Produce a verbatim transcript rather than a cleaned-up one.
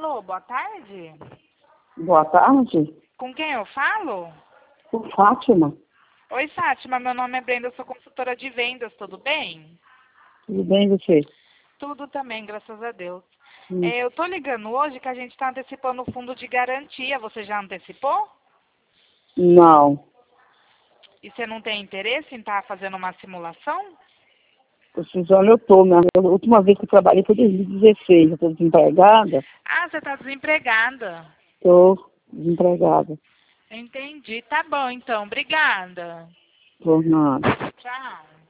Alô, boa tarde. Boa tarde. Com quem eu falo? Com Fátima. Oi, Fátima. Meu nome é Brenda, eu sou consultora de vendas, tudo bem? Tudo bem, você? Tudo também, graças a Deus. Hum. É, eu tô ligando hoje que a gente está antecipando o fundo de garantia. Você já antecipou? Não. E você não tem interesse em estar fazendo uma simulação? Precisando eu tô, né? A última vez que eu trabalhei foi em dois mil e dezesseis. Eu tô desempregada. Ah, você está desempregada. Tô desempregada. Entendi. Tá bom, então. Obrigada. Tô nada. Tchau.